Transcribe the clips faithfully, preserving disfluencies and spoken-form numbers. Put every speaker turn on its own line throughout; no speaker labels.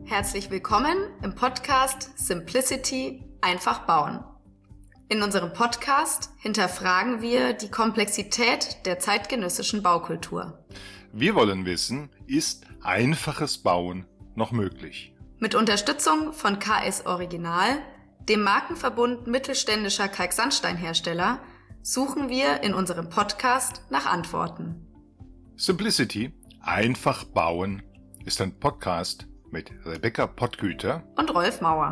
Herzlich willkommen im Podcast Simplicity – Einfach bauen. In unserem Podcast hinterfragen wir die Komplexität der zeitgenössischen Baukultur.
Wir wollen wissen, ist einfaches Bauen noch möglich?
Mit Unterstützung von K S Original, dem Markenverbund mittelständischer Kalksandsteinhersteller, suchen wir in unserem Podcast nach Antworten.
Simplicity – Einfach bauen ist ein Podcast mit Rebecca Pottgüter
und Rolf Mauer.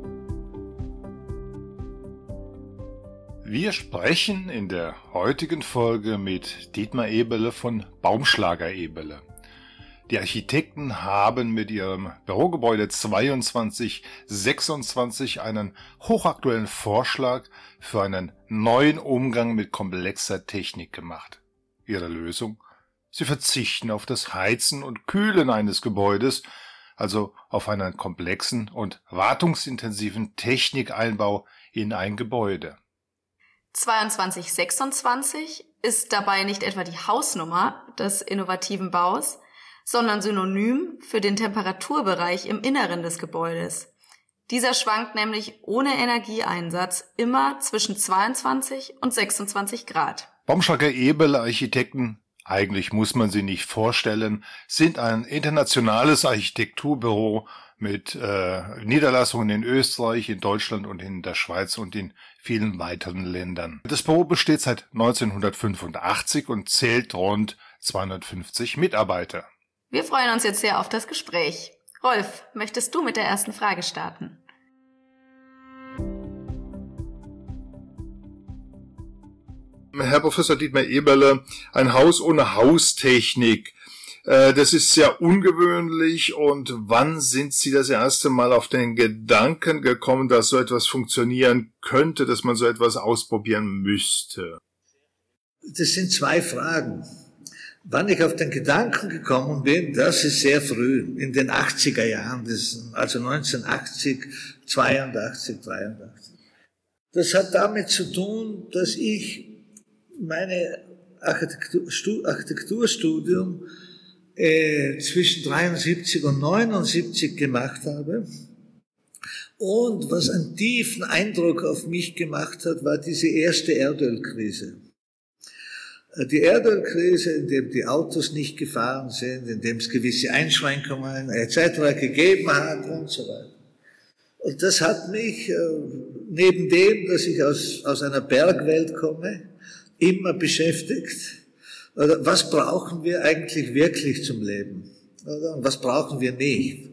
Wir sprechen in der heutigen Folge mit Dietmar Eberle von Baumschlager Eberle. Die Architekten haben mit ihrem Bürogebäude zweiundzwanzig sechsundzwanzig einen hochaktuellen Vorschlag für einen neuen Umgang mit komplexer Technik gemacht. Ihre Lösung? Sie verzichten auf das Heizen und Kühlen eines Gebäudes, also auf einen komplexen und wartungsintensiven Technikeinbau in ein Gebäude.
zweiundzwanzig sechsundzwanzig ist dabei nicht etwa die Hausnummer des innovativen Baus, sondern synonym für den Temperaturbereich im Inneren des Gebäudes. Dieser schwankt nämlich ohne Energieeinsatz immer zwischen zweiundzwanzig und sechsundzwanzig Grad.
Baumschlager Eberle Architekten, eigentlich muss man sie nicht vorstellen, sind ein internationales Architekturbüro mit äh, Niederlassungen in Österreich, in Deutschland und in der Schweiz und in vielen weiteren Ländern. Das Büro besteht seit neunzehnhundertfünfundachtzig und zählt rund zweihundertfünfzig Mitarbeiter.
Wir freuen uns jetzt sehr auf das Gespräch. Rolf, möchtest du mit der ersten Frage starten?
Herr Professor Dietmar Eberle, ein Haus ohne Haustechnik, das ist sehr ungewöhnlich. Und wann sind Sie das erste Mal auf den Gedanken gekommen, dass so etwas funktionieren könnte, dass man so etwas ausprobieren müsste?
Das sind zwei Fragen. Wann ich auf den Gedanken gekommen bin, das ist sehr früh, in den achtziger Jahren, das, also neunzehnhundertachtzig, zweiundachtzig, dreiundachtzig. Das hat damit zu tun, dass ich meine Architektur, Architekturstudium äh, zwischen dreiundsiebzig und neunundsiebzig gemacht habe. Und was einen tiefen Eindruck auf mich gemacht hat, war diese erste Erdölkrise. Die Erdölkrise, in dem die Autos nicht gefahren sind, in dem es gewisse Einschränkungen et cetera gegeben hat und so weiter. Und das hat mich, neben dem, dass ich aus, aus einer Bergwelt komme, immer beschäftigt. Was brauchen wir eigentlich wirklich zum Leben? Und was brauchen wir nicht?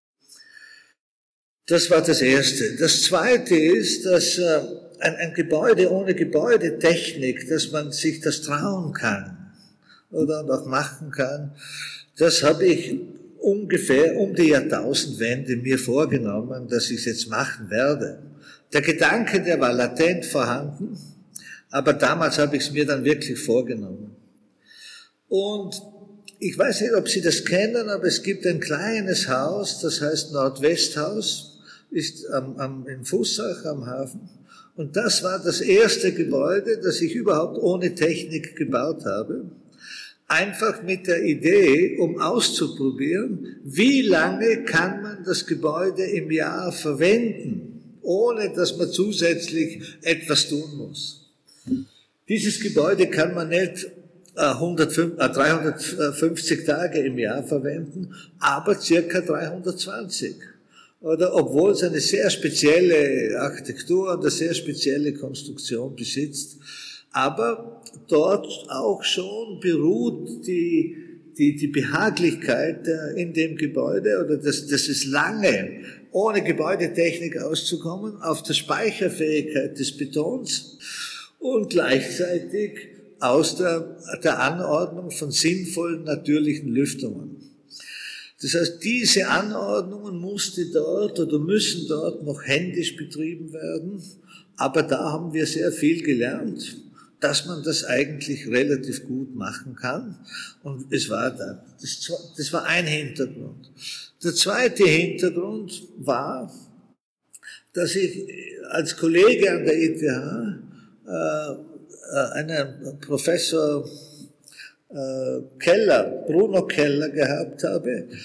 Das war das Erste. Das Zweite ist, dass ein, ein Gebäude ohne Gebäudetechnik, dass man sich das trauen kann oder auch machen kann, das habe ich ungefähr um die Jahrtausendwende mir vorgenommen, dass ich es jetzt machen werde. Der Gedanke, der war latent vorhanden, aber damals habe ich es mir dann wirklich vorgenommen. Und ich weiß nicht, ob Sie das kennen, aber es gibt ein kleines Haus, das heißt Nordwesthaus, ist am, am, in Fussach am Hafen. Und das war das erste Gebäude, das ich überhaupt ohne Technik gebaut habe. Einfach mit der Idee, um auszuprobieren, wie lange kann man das Gebäude im Jahr verwenden, ohne dass man zusätzlich etwas tun muss. Dieses Gebäude kann man nicht dreihundertfünfzig Tage im Jahr verwenden, aber circa dreihundertzwanzig. Oder obwohl es eine sehr spezielle Architektur und eine sehr spezielle Konstruktion besitzt. Aber dort auch schon beruht die, die, die Behaglichkeit in dem Gebäude, oder das, das ist lange, ohne Gebäudetechnik auszukommen, auf der Speicherfähigkeit des Betons und gleichzeitig aus der, der Anordnung von sinnvollen natürlichen Lüftungen. Das heißt, diese Anordnungen musste dort oder müssen dort noch händisch betrieben werden, aber da haben wir sehr viel gelernt, dass man das eigentlich relativ gut machen kann. Und es war da, das, das war ein Hintergrund. Der zweite Hintergrund war, dass ich als Kollege an der E T H äh, einen Professor äh, Keller, Bruno Keller gehabt habe,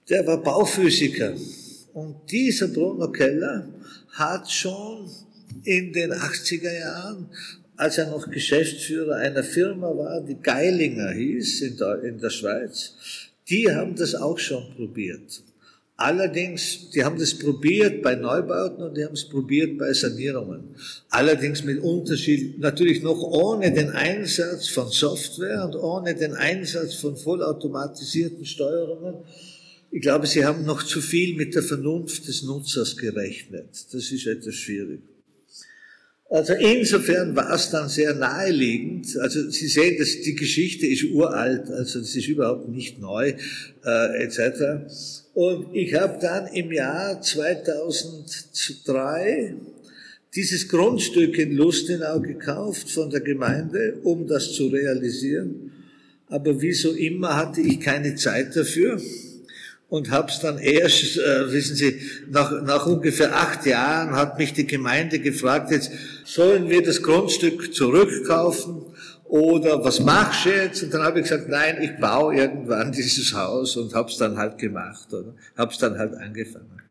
der war Bauphysiker. Und dieser Bruno Keller hat schon in den achtziger Jahren, als er noch Geschäftsführer einer Firma war, die Geilinger hieß, in der, in der Schweiz, die haben das auch schon probiert. Allerdings, die haben das probiert bei Neubauten und die haben es probiert bei Sanierungen. Allerdings mit Unterschied, natürlich noch ohne den Einsatz von Software und ohne den Einsatz von vollautomatisierten Steuerungen. Ich glaube, sie haben noch zu viel mit der Vernunft des Nutzers gerechnet. Das ist etwas schwierig. Also insofern war es dann sehr naheliegend. Also Sie sehen, dass die Geschichte ist uralt, also das ist überhaupt nicht neu, äh, et cetera. Und ich habe dann im Jahr zweitausenddrei dieses Grundstück in Lustenau gekauft von der Gemeinde, um das zu realisieren. Aber wie so immer hatte ich keine Zeit dafür. Und hab's dann erst, äh, wissen Sie, nach, nach ungefähr acht Jahren hat mich die Gemeinde gefragt, jetzt sollen wir das Grundstück zurückkaufen oder was machst du jetzt? Und dann habe ich gesagt, nein, ich baue irgendwann dieses Haus und hab's dann halt gemacht, oder? Hab's dann halt angefangen.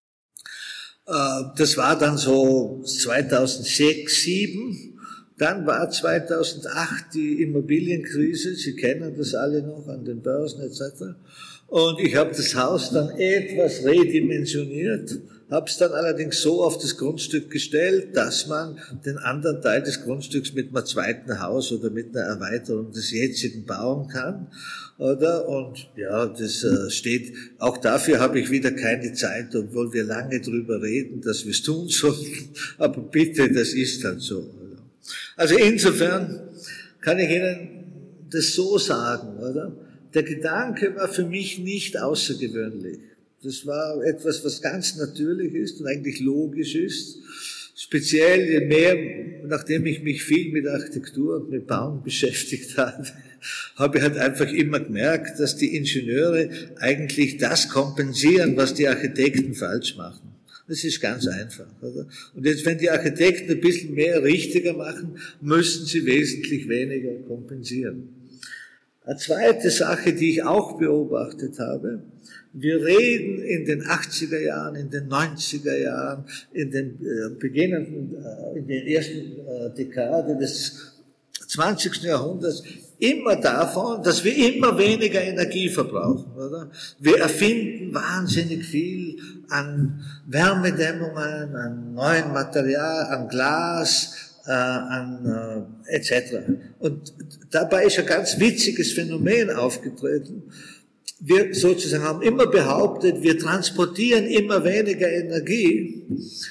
Äh, das war dann so zweitausendsechs, zweitausendsieben. Dann war zweitausendacht die Immobilienkrise, Sie kennen das alle noch an den Börsen et cetera. Und ich habe das Haus dann etwas redimensioniert, habe es dann allerdings so auf das Grundstück gestellt, dass man den anderen Teil des Grundstücks mit einem zweiten Haus oder mit einer Erweiterung des jetzigen bauen kann, oder? Und ja, das äh, steht, auch dafür habe ich wieder keine Zeit, obwohl wir lange drüber reden, dass wir es tun sollten, aber bitte, das ist halt so. Oder? Also insofern kann ich Ihnen das so sagen, oder? Der Gedanke war für mich nicht außergewöhnlich. Das war etwas, was ganz natürlich ist und eigentlich logisch ist. Speziell je mehr, nachdem ich mich viel mit Architektur und mit Bauen beschäftigt habe, habe ich halt einfach immer gemerkt, dass die Ingenieure eigentlich das kompensieren, was die Architekten falsch machen. Das ist ganz einfach, oder? Und jetzt, wenn die Architekten ein bisschen mehr richtiger machen, müssen sie wesentlich weniger kompensieren. Eine zweite Sache, die ich auch beobachtet habe, wir reden in den achtziger Jahren, in den neunziger Jahren, in den äh, beginnenden, äh, in den ersten äh, Dekade des zwanzigsten Jahrhunderts immer davon, dass wir immer weniger Energie verbrauchen, oder? Wir erfinden wahnsinnig viel an Wärmedämmungen, an neuen Material, an Glas, Äh, an äh, et cetera. Und dabei ist ein ganz witziges Phänomen aufgetreten. Wir sozusagen haben immer behauptet, wir transportieren immer weniger Energie,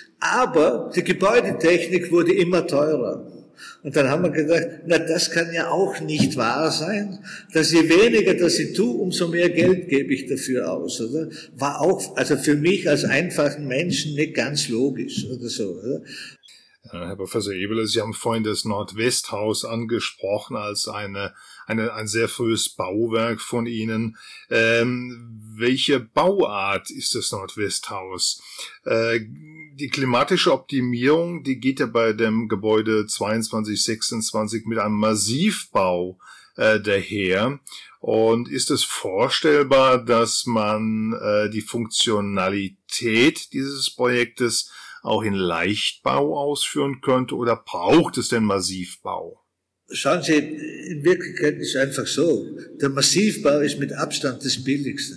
aber die Gebäudetechnik wurde immer teurer. Und dann haben wir gedacht, na, das kann ja auch nicht wahr sein, dass je weniger das ich tue, umso mehr Geld gebe ich dafür aus, oder? War auch, also für mich als einfachen Menschen nicht ganz logisch, oder so, oder?
Herr Professor Eberle, Sie haben vorhin das Nordwesthaus angesprochen als eine, eine, ein sehr frühes Bauwerk von Ihnen. Ähm, welche Bauart ist das Nordwesthaus? Äh, die klimatische Optimierung, die geht ja bei dem Gebäude zweiundzwanzig sechsundzwanzig mit einem Massivbau äh, daher. Und ist es vorstellbar, dass man äh, die Funktionalität dieses Projektes auch in Leichtbau ausführen könnte, oder braucht es den Massivbau?
Schauen Sie, in Wirklichkeit ist es einfach so, der Massivbau ist mit Abstand das Billigste.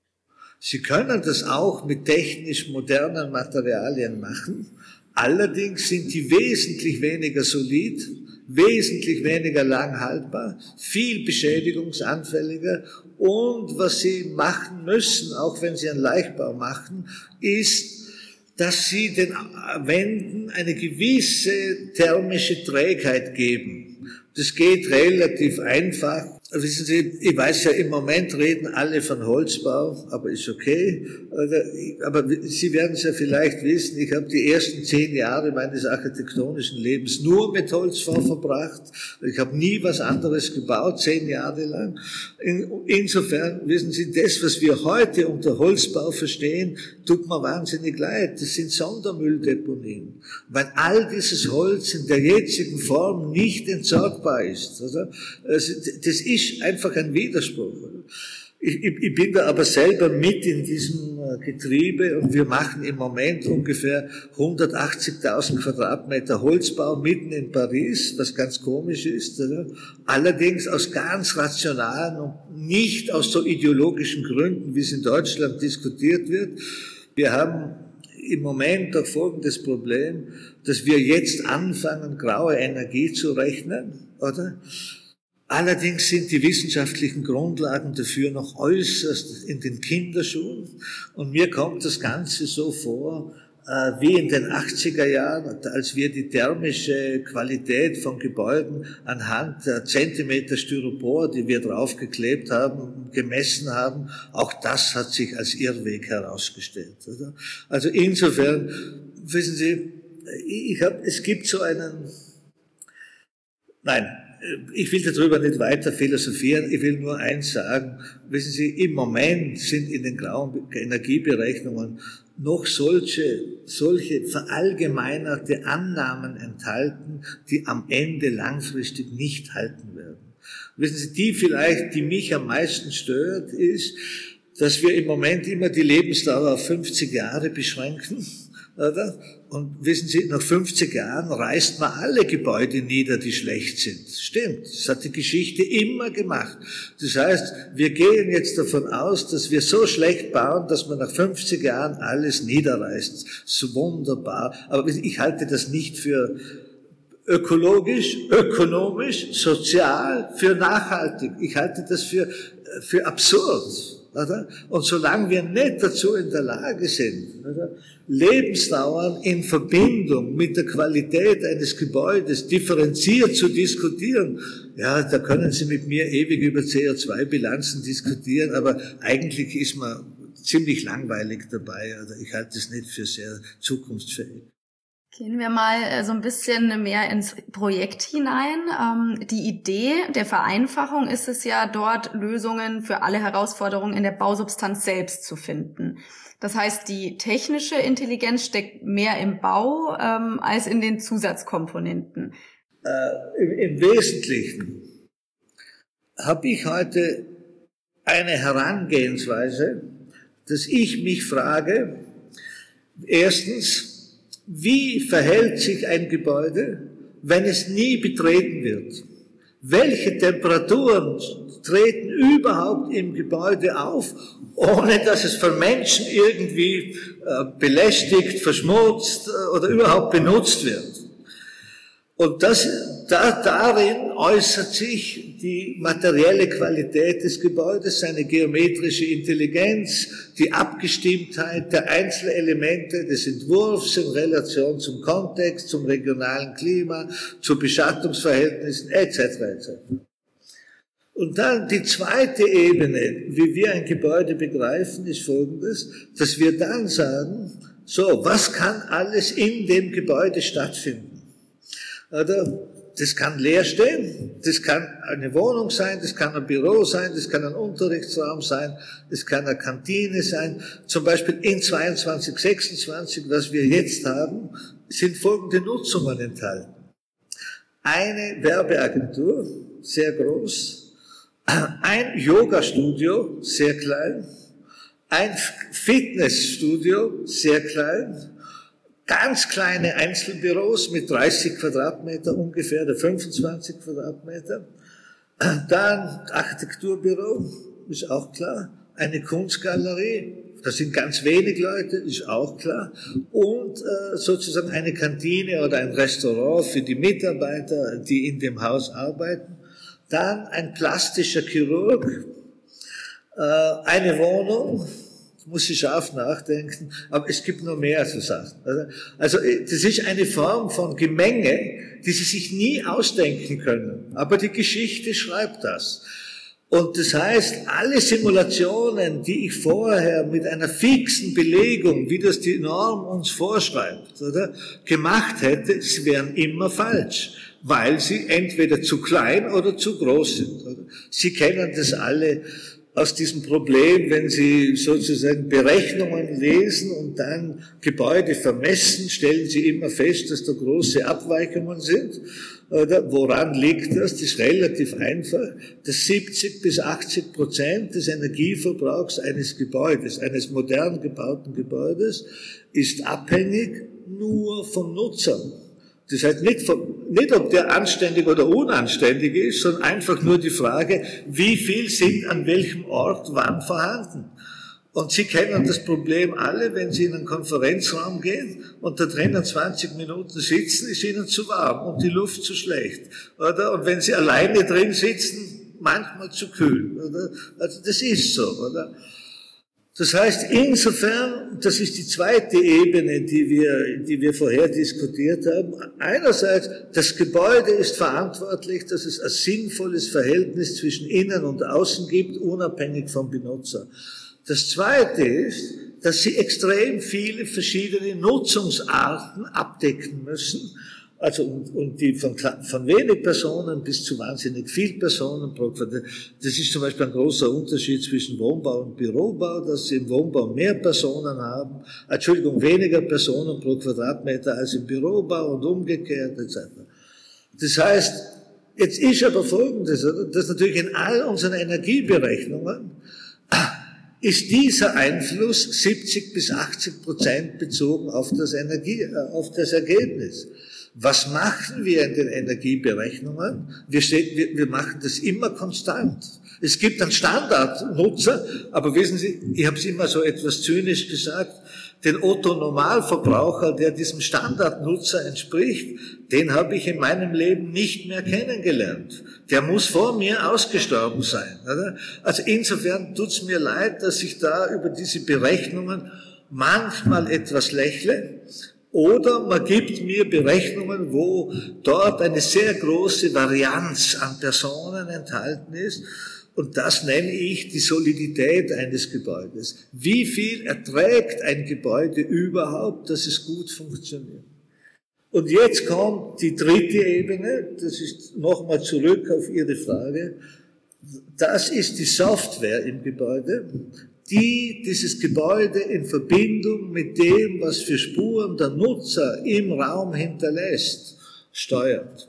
Sie können das auch mit technisch modernen Materialien machen, allerdings sind die wesentlich weniger solid, wesentlich weniger lang haltbar, viel beschädigungsanfälliger, und was Sie machen müssen, auch wenn Sie einen Leichtbau machen, ist, dass sie den Wänden eine gewisse thermische Trägheit geben. Das geht relativ einfach. Wissen Sie, ich weiß ja, im Moment reden alle von Holzbau, aber ist okay. Aber Sie werden es ja vielleicht wissen, ich habe die ersten zehn Jahre meines architektonischen Lebens nur mit Holzbau verbracht. Ich habe nie was anderes gebaut, zehn Jahre lang. Insofern, wissen Sie, das, was wir heute unter Holzbau verstehen, tut mir wahnsinnig leid. Das sind Sondermülldeponien. Weil all dieses Holz in der jetzigen Form nicht entsorgbar ist. Oder? Also, das ist einfach ein Widerspruch. Ich, ich, ich bin da aber selber mit in diesem Getriebe und wir machen im Moment ungefähr hundertachtzigtausend Quadratmeter Holzbau mitten in Paris, was ganz komisch ist. Oder? Allerdings aus ganz rationalen und nicht aus so ideologischen Gründen, wie es in Deutschland diskutiert wird. Wir haben im Moment auch folgendes Problem, dass wir jetzt anfangen, graue Energie zu rechnen, oder? Allerdings sind die wissenschaftlichen Grundlagen dafür noch äußerst in den Kinderschuhen. Und mir kommt das Ganze so vor, äh, wie in den achtziger Jahren, als wir die thermische Qualität von Gebäuden anhand der Zentimeter Styropor, die wir draufgeklebt haben, gemessen haben. Auch das hat sich als Irrweg herausgestellt. Oder? Also insofern, wissen Sie, ich hab, es gibt so einen, nein, ich will darüber nicht weiter philosophieren, ich will nur eins sagen. Wissen Sie, im Moment sind in den grauen Energieberechnungen noch solche, solche verallgemeinerte Annahmen enthalten, die am Ende langfristig nicht halten werden. Wissen Sie, die vielleicht, die mich am meisten stört, ist, dass wir im Moment immer die Lebensdauer auf fünfzig Jahre beschränken. Oder? Und wissen Sie, nach fünfzig Jahren reißt man alle Gebäude nieder, die schlecht sind. Stimmt, das hat die Geschichte immer gemacht. Das heißt, wir gehen jetzt davon aus, dass wir so schlecht bauen, dass man nach fünfzig Jahren alles niederreißt. So wunderbar. Aber ich halte das nicht für ökologisch, ökonomisch, sozial, für nachhaltig. Ich halte das für, für absurd. Oder? Und solange wir nicht dazu in der Lage sind, oder? Lebensdauern in Verbindung mit der Qualität eines Gebäudes differenziert zu diskutieren, ja, da können Sie mit mir ewig über C O zwei Bilanzen diskutieren, aber eigentlich ist man ziemlich langweilig dabei. Also ich halte es nicht für sehr zukunftsfähig.
Gehen wir mal so ein bisschen mehr ins Projekt hinein. Die Idee der Vereinfachung ist es ja, dort Lösungen für alle Herausforderungen in der Bausubstanz selbst zu finden. Das heißt, die technische Intelligenz steckt mehr im Bau ähm, als in den Zusatzkomponenten.
Äh, im, Im Wesentlichen habe ich heute eine Herangehensweise, dass ich mich frage, erstens, wie verhält sich ein Gebäude, wenn es nie betreten wird? Welche Temperaturen treten überhaupt im Gebäude auf, ohne dass es von Menschen irgendwie äh, belästigt, verschmutzt äh, oder überhaupt benutzt wird? Und das, da, darin äußert sich die materielle Qualität des Gebäudes, seine geometrische Intelligenz, die Abgestimmtheit der Einzelelemente des Entwurfs in Relation zum Kontext, zum regionalen Klima, zu Beschattungsverhältnissen et cetera et cetera. Und dann die zweite Ebene, wie wir ein Gebäude begreifen, ist folgendes, dass wir dann sagen, so, was kann alles in dem Gebäude stattfinden? Oder das kann leer stehen, das kann eine Wohnung sein, das kann ein Büro sein, das kann ein Unterrichtsraum sein, das kann eine Kantine sein. Zum Beispiel in zweiundzwanzig sechsundzwanzig, was wir jetzt haben, sind folgende Nutzungen enthalten. Eine Werbeagentur, sehr groß, ein Yoga-Studio, sehr klein, ein Fitnessstudio, sehr klein, ganz kleine Einzelbüros mit dreißig Quadratmeter ungefähr, oder fünfundzwanzig Quadratmeter. Dann Architekturbüro, ist auch klar. Eine Kunstgalerie, das sind ganz wenig Leute, ist auch klar. Und äh, sozusagen eine Kantine oder ein Restaurant für die Mitarbeiter, die in dem Haus arbeiten. Dann ein plastischer Chirurg, äh, eine Wohnung, muss ich scharf nachdenken, aber es gibt noch mehr so Sachen. Also das ist eine Form von Gemenge, die Sie sich nie ausdenken können. Aber die Geschichte schreibt das. Und das heißt, alle Simulationen, die ich vorher mit einer fixen Belegung, wie das die Norm uns vorschreibt, oder, gemacht hätte, sie wären immer falsch, weil sie entweder zu klein oder zu groß sind. Oder? Sie kennen das alle. aus diesem Problem, wenn Sie sozusagen Berechnungen lesen und dann Gebäude vermessen, stellen Sie immer fest, dass da große Abweichungen sind. Oder woran liegt das? Das ist relativ einfach. Dass siebzig bis achtzig Prozent des Energieverbrauchs eines Gebäudes, eines modern gebauten Gebäudes, ist abhängig nur vom Nutzer. Das heißt nicht, vom, nicht, ob der anständig oder unanständig ist, sondern einfach nur die Frage, wie viel sind an welchem Ort wann vorhanden. Und Sie kennen das Problem alle, wenn Sie in einen Konferenzraum gehen und da drinnen zwanzig Minuten sitzen, ist Ihnen zu warm und die Luft zu schlecht, oder? Und wenn Sie alleine drin sitzen, manchmal zu kühl, oder? Also das ist so, oder? Das heißt, insofern, das ist die zweite Ebene, die wir, die wir vorher diskutiert haben. Einerseits, das Gebäude ist verantwortlich, dass es ein sinnvolles Verhältnis zwischen Innen und Außen gibt, unabhängig vom Benutzer. Das zweite ist, dass sie extrem viele verschiedene Nutzungsarten abdecken müssen. Also, und, und die von, von wenig Personen bis zu wahnsinnig viel Personen pro Quadratmeter. Das ist zum Beispiel ein großer Unterschied zwischen Wohnbau und Bürobau, dass sie im Wohnbau mehr Personen haben, Entschuldigung, weniger Personen pro Quadratmeter als im Bürobau und umgekehrt, et cetera. Das heißt, jetzt ist aber Folgendes, dass natürlich in all unseren Energieberechnungen ist dieser Einfluss siebzig bis achtzig Prozent bezogen auf das Energie, auf das Ergebnis. Was machen wir in den Energieberechnungen? Wir, steht, wir, wir machen das immer konstant. Es gibt einen Standardnutzer, aber wissen Sie, ich habe es immer so etwas zynisch gesagt, den Otto-Normalverbraucher, der diesem Standardnutzer entspricht, den habe ich in meinem Leben nicht mehr kennengelernt. Der muss vor mir ausgestorben sein. Oder? Also insofern tut's mir leid, dass ich da über diese Berechnungen manchmal etwas lächle. Oder man gibt mir Berechnungen, wo dort eine sehr große Varianz an Personen enthalten ist. Und das nenne ich die Solidität eines Gebäudes. Wie viel erträgt ein Gebäude überhaupt, dass es gut funktioniert? Und jetzt kommt die dritte Ebene, das ist nochmal zurück auf Ihre Frage. Das ist die Software im Gebäude, die dieses Gebäude in Verbindung mit dem, was für Spuren der Nutzer im Raum hinterlässt, steuert.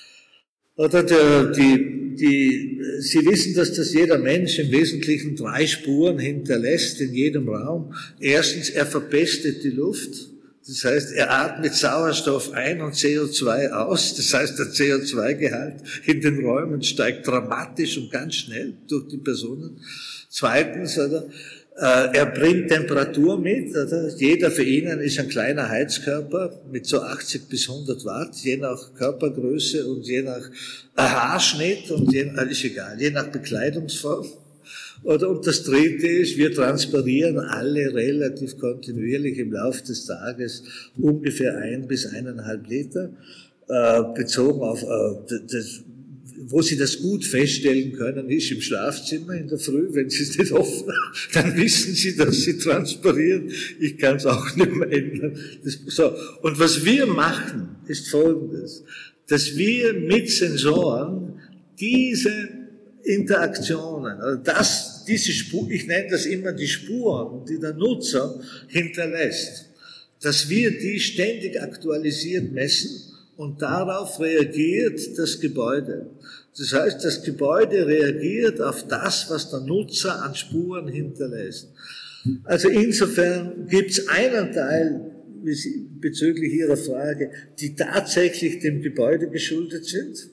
Oder der, die, die, Sie wissen, dass das jeder Mensch im Wesentlichen drei Spuren hinterlässt in jedem Raum. Erstens, er verpestet die Luft. Das heißt, er atmet Sauerstoff ein und C O zwei aus. Das heißt, der C O zwei Gehalt in den Räumen steigt dramatisch und ganz schnell durch die Personen. Zweitens, oder, äh, er bringt Temperatur mit. Oder? Jeder für ihn ist ein kleiner Heizkörper mit so achtzig bis hundert Watt, je nach Körpergröße und je nach Haarschnitt und je, äh, ist egal, je nach Bekleidungsform. Oder, und das dritte ist, wir transpirieren alle relativ kontinuierlich im Laufe des Tages ungefähr ein bis eineinhalb Liter, äh, bezogen auf, äh, das, wo Sie das gut feststellen können, ist im Schlafzimmer in der Früh, wenn Sie es nicht offen haben, dann wissen Sie, dass Sie transpirieren. Ich kann es auch nicht mehr ändern. Das, so. Und was wir machen, ist Folgendes, dass wir mit Sensoren diese Interaktionen, also das, diese Spur, ich nenne das immer die Spuren, die der Nutzer hinterlässt, dass wir die ständig aktualisiert messen und darauf reagiert das Gebäude. Das heißt, das Gebäude reagiert auf das, was der Nutzer an Spuren hinterlässt. Also insofern gibt es einen Teil, wie Sie, bezüglich Ihrer Frage, die tatsächlich dem Gebäude geschuldet sind.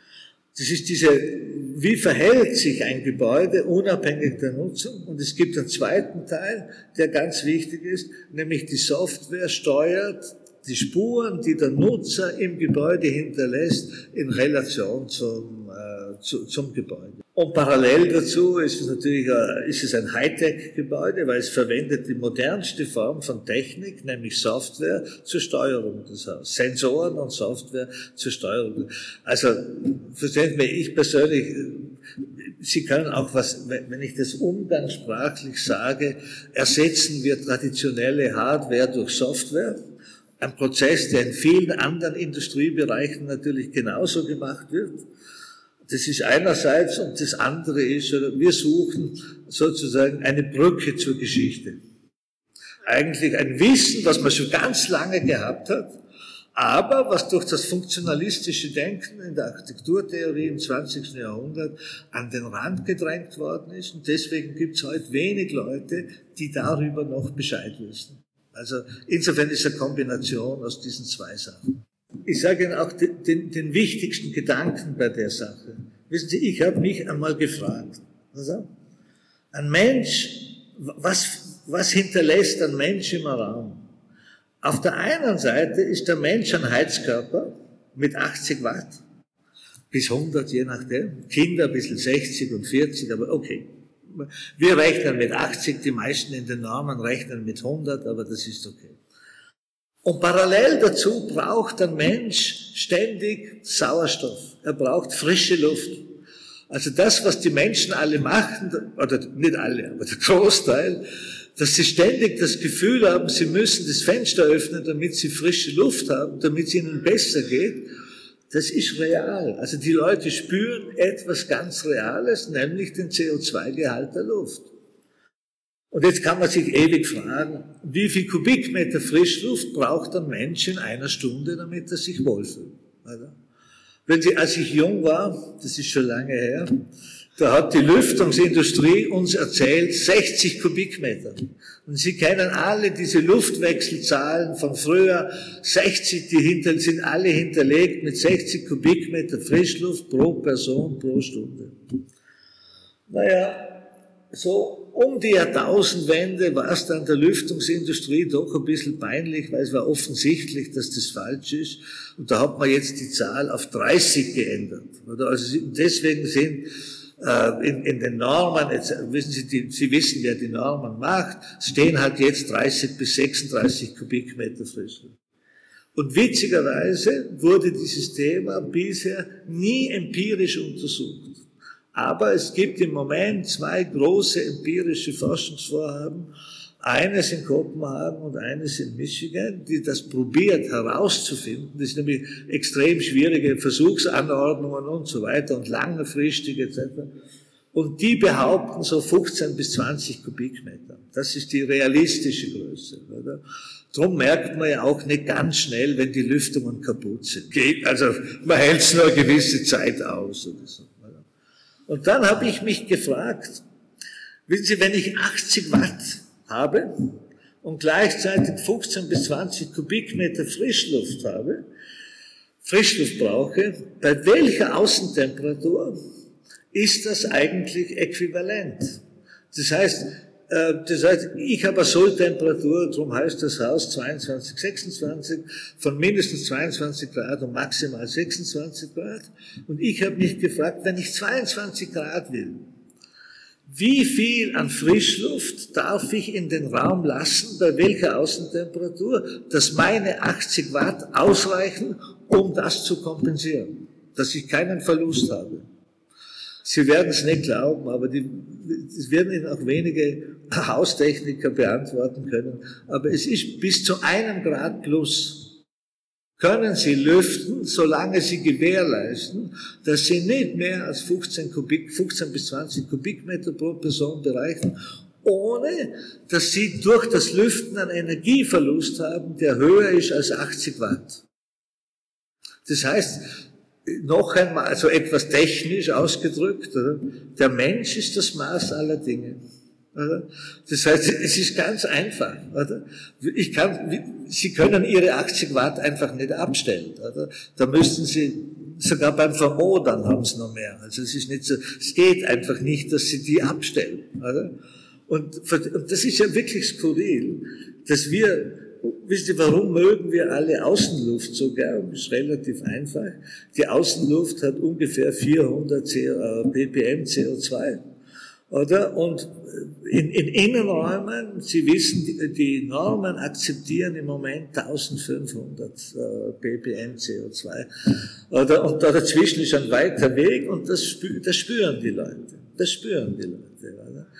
Das ist diese, wie verhält sich ein Gebäude unabhängig der Nutzung? Und es gibt einen zweiten Teil, der ganz wichtig ist, nämlich die Software steuert die Spuren, die der Nutzer im Gebäude hinterlässt, in Relation zum, äh, zu, zum Gebäude. Und parallel dazu ist es natürlich äh, ist es ein Hightech-Gebäude, weil es verwendet die modernste Form von Technik, nämlich Software zur Steuerung des Hauses. Sensoren und Software zur Steuerung. Also, verstehen Sie, ich persönlich, Sie können auch was, wenn ich das umgangssprachlich sage, ersetzen wir traditionelle Hardware durch Software. Ein Prozess, der in vielen anderen Industriebereichen natürlich genauso gemacht wird. Das ist einerseits, und das andere ist, wir suchen sozusagen eine Brücke zur Geschichte. Eigentlich ein Wissen, was man schon ganz lange gehabt hat, aber was durch das funktionalistische Denken in der Architekturtheorie im zwanzigsten Jahrhundert an den Rand gedrängt worden ist. Und deswegen gibt es heute wenig Leute, die darüber noch Bescheid wissen. Also insofern ist eine Kombination aus diesen zwei Sachen. Ich sage Ihnen auch den, den, den wichtigsten Gedanken bei der Sache. Wissen Sie, ich habe mich einmal gefragt, also, ein Mensch, was, was hinterlässt ein Mensch im Raum? Auf der einen Seite ist der Mensch ein Heizkörper mit achtzig Watt, bis hundert, je nachdem. Kinder ein bisschen sechzig und vierzig, aber okay. Wir rechnen mit achtzig, die meisten in den Normen rechnen mit hundert, aber das ist okay. Und parallel dazu braucht ein Mensch ständig Sauerstoff. Er braucht frische Luft. Also das, was die Menschen alle machen, oder nicht alle, aber der Großteil, dass sie ständig das Gefühl haben, sie müssen das Fenster öffnen, damit sie frische Luft haben, damit es ihnen besser geht, das ist real. Also die Leute spüren etwas ganz Reales, nämlich den C O zwei Gehalt der Luft. Und jetzt kann man sich ewig fragen, wie viel Kubikmeter Frischluft braucht ein Mensch in einer Stunde, damit er sich wohlfühlt? Oder? Wenn Sie, als ich jung war, das ist schon lange her, da hat die Lüftungsindustrie uns erzählt, sechzig Kubikmeter. Und Sie kennen alle diese Luftwechselzahlen von früher, sechzig, die hinter, sind alle hinterlegt mit sechzig Kubikmeter Frischluft pro Person pro Stunde. Naja, so um die Jahrtausendwende war es dann der Lüftungsindustrie doch ein bisschen peinlich, weil es war offensichtlich, dass das falsch ist. Und da hat man jetzt die Zahl auf dreißig geändert. Also deswegen sind äh, in, in den Normen, jetzt wissen Sie, die, Sie wissen, wer die Normen macht, stehen halt jetzt dreißig bis sechsunddreißig Kubikmeter Frischluft. Und witzigerweise wurde dieses Thema bisher nie empirisch untersucht. Aber es gibt im Moment zwei große empirische Forschungsvorhaben, eines in Kopenhagen und eines in Michigan, die das probiert herauszufinden. Das sind nämlich extrem schwierige Versuchsanordnungen und so weiter und langfristig et cetera. Und die behaupten so fünfzehn bis zwanzig Kubikmeter. Das ist die realistische Größe, oder? Drum merkt man ja auch nicht ganz schnell, wenn die Lüftungen kaputt sind. Also man hält es nur eine gewisse Zeit aus oder so. Und dann habe ich mich gefragt, wissen Sie, wenn ich achtzig Watt habe und gleichzeitig fünfzehn bis zwanzig Kubikmeter Frischluft habe, Frischluft brauche, bei welcher Außentemperatur ist das eigentlich äquivalent? Das heißt, das heißt, ich habe eine Solltemperatur, darum heißt das Haus zweiundzwanzig, sechsundzwanzig, von mindestens zweiundzwanzig Grad und maximal sechsundzwanzig Grad. Und ich habe mich gefragt, wenn ich zweiundzwanzig Grad will, wie viel an Frischluft darf ich in den Raum lassen, bei welcher Außentemperatur, dass meine achtzig Watt ausreichen, um das zu kompensieren, dass ich keinen Verlust habe. Sie werden es nicht glauben, aber die, das werden Ihnen auch wenige Haustechniker beantworten können. Aber es ist bis zu einem Grad plus. Können Sie lüften, solange Sie gewährleisten, dass Sie nicht mehr als fünfzehn, Kubik, fünfzehn bis zwanzig Kubikmeter pro Person bereichen, ohne dass Sie durch das Lüften einen Energieverlust haben, der höher ist als achtzig Watt. Das heißt, noch einmal, also etwas technisch ausgedrückt, oder? Der Mensch ist das Maß aller Dinge. Oder? Das heißt, es ist ganz einfach. Oder? Ich kann, Sie können Ihre achtzig Watt einfach nicht abstellen. Oder? Da müssten Sie, sogar beim Vermodern haben Sie noch mehr. Also es ist nicht so, es geht einfach nicht, dass Sie die abstellen. Oder? Und, und das ist ja wirklich skurril, dass wir, wisst ihr, warum mögen wir alle Außenluft so gern? Das ist relativ einfach. Die Außenluft hat ungefähr vierhundert ppm C O zwei. Oder? Und in, in Innenräumen, Sie wissen, die, die Normen akzeptieren im Moment eintausendfünfhundert ppm C O zwei. Oder? Und da dazwischen ist ein weiter Weg und das, spü das spüren die Leute. Das spüren die Leute. Oder?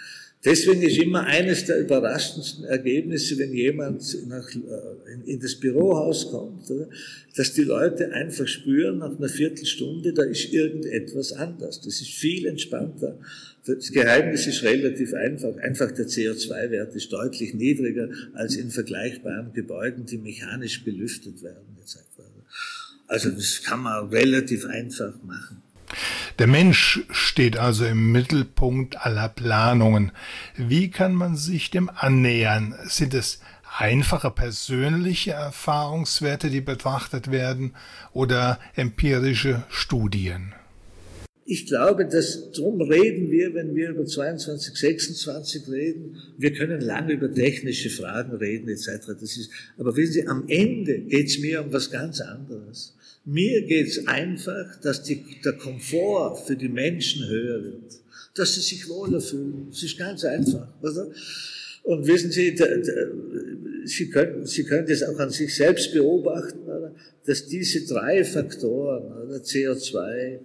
Deswegen ist immer eines der überraschendsten Ergebnisse, wenn jemand nach, in, in das Bürohaus kommt, oder, dass die Leute einfach spüren, nach einer Viertelstunde, da ist irgendetwas anders. Das ist viel entspannter. Das Geheimnis ist relativ einfach. Einfach der C O zwei Wert ist deutlich niedriger als in vergleichbaren Gebäuden, die mechanisch belüftet werden, et cetera. Also das kann man relativ einfach machen.
Der Mensch steht also im Mittelpunkt aller Planungen. Wie kann man sich dem annähern? Sind es einfache persönliche Erfahrungswerte, die betrachtet werden, oder empirische Studien?
Ich glaube, dass drum reden wir, wenn wir über zweiundzwanzig sechsundzwanzig reden. Wir können lange über technische Fragen reden et cetera. Das ist, aber wissen Sie, am Ende geht es mir um was ganz anderes. Mir geht es einfach, dass die, der Komfort für die Menschen höher wird, dass sie sich wohler fühlen. Das ist ganz einfach, oder? Und wissen Sie, da, da, Sie können, Sie können das auch an sich selbst beobachten, oder? Dass diese drei Faktoren, oder? C O zwei,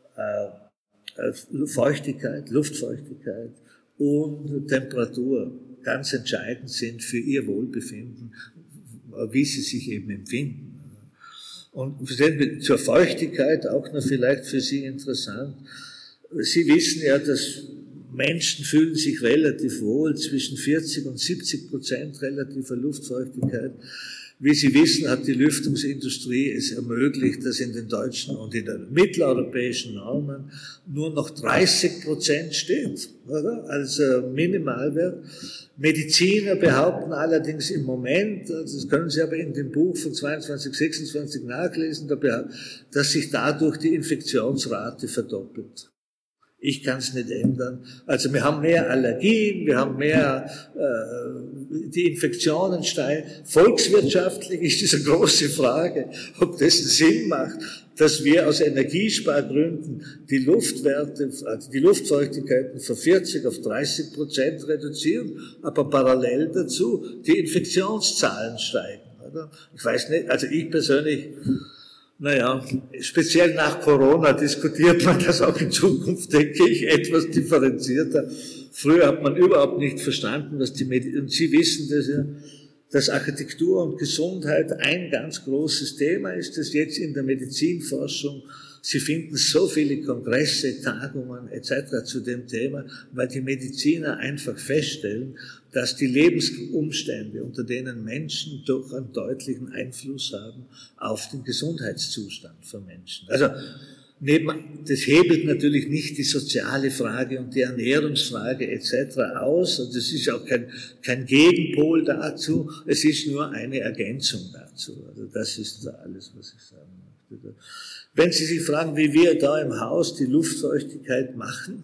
äh, Feuchtigkeit, Luftfeuchtigkeit und Temperatur ganz entscheidend sind für Ihr Wohlbefinden, wie Sie sich eben empfinden. Und zur Feuchtigkeit auch noch vielleicht für Sie interessant. Sie wissen ja, dass Menschen fühlen sich relativ wohl zwischen vierzig und siebzig Prozent relativer Luftfeuchtigkeit. Wie Sie wissen, hat die Lüftungsindustrie es ermöglicht, dass in den deutschen und in den mitteleuropäischen Normen nur noch dreißig Prozent steht, oder? Als Minimalwert. Mediziner behaupten allerdings im Moment, das können Sie aber in dem Buch von zweiundzwanzig sechsundzwanzig nachlesen, dass sich dadurch die Infektionsrate verdoppelt. Ich kann es nicht ändern. Also wir haben mehr Allergien, wir haben mehr, äh, die Infektionen steigen. Volkswirtschaftlich ist diese große Frage, ob das Sinn macht, dass wir aus Energiespargründen die Luftwerte, also die Luftfeuchtigkeiten von vierzig auf dreißig Prozent reduzieren, aber parallel dazu die Infektionszahlen steigen, oder? Ich weiß nicht, also ich persönlich, naja, speziell nach Corona diskutiert man das auch in Zukunft, denke ich, etwas differenzierter. Früher hat man überhaupt nicht verstanden, was die Medizin, und Sie wissen das ja, dass Architektur und Gesundheit ein ganz großes Thema ist, das jetzt in der Medizinforschung, Sie finden so viele Kongresse, Tagungen et cetera zu dem Thema, weil die Mediziner einfach feststellen, dass die Lebensumstände, unter denen Menschen doch einen deutlichen Einfluss haben auf den Gesundheitszustand von Menschen. Also neben, das hebelt natürlich nicht die soziale Frage und die Ernährungsfrage et cetera aus, und das ist auch kein, kein Gegenpol dazu, es ist nur eine Ergänzung dazu. Also das ist alles, was ich sagen möchte. Wenn Sie sich fragen, wie wir da im Haus die Luftfeuchtigkeit machen,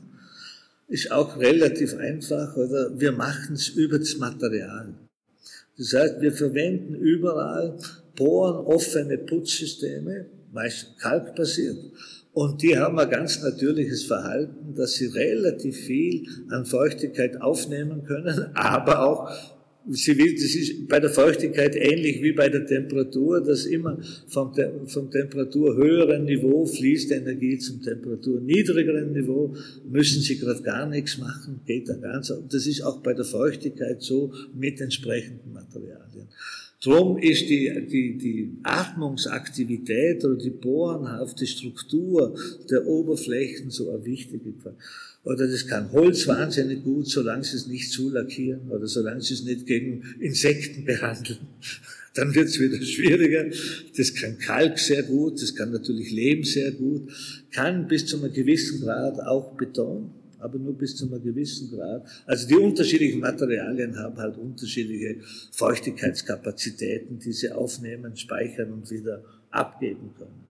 ist auch relativ einfach, oder? Wir machen es über das Material. Das heißt, wir verwenden überall Poren, offene Putzsysteme, meist kalkbasiert. Und die haben ein ganz natürliches Verhalten, dass sie relativ viel an Feuchtigkeit aufnehmen können, aber auch, Sie wissen, das ist bei der Feuchtigkeit ähnlich wie bei der Temperatur, dass immer vom, vom temperaturhöheren Niveau fließt Energie zum temperaturniedrigeren Niveau, müssen Sie gerade gar nichts machen, geht da ganz. Und das ist auch bei der Feuchtigkeit so mit entsprechenden Materialien. Drum ist die, die, die Atmungsaktivität oder die porenhafte Struktur der Oberflächen so eine wichtige Frage. Oder das kann Holz wahnsinnig gut, solange Sie es nicht zulackieren oder solange Sie es nicht gegen Insekten behandeln. Dann wird es wieder schwieriger. Das kann Kalk sehr gut, das kann natürlich Lehm sehr gut, kann bis zu einem gewissen Grad auch Beton, aber nur bis zu einem gewissen Grad. Also die unterschiedlichen Materialien haben halt unterschiedliche Feuchtigkeitskapazitäten, die sie aufnehmen, speichern und wieder abgeben können.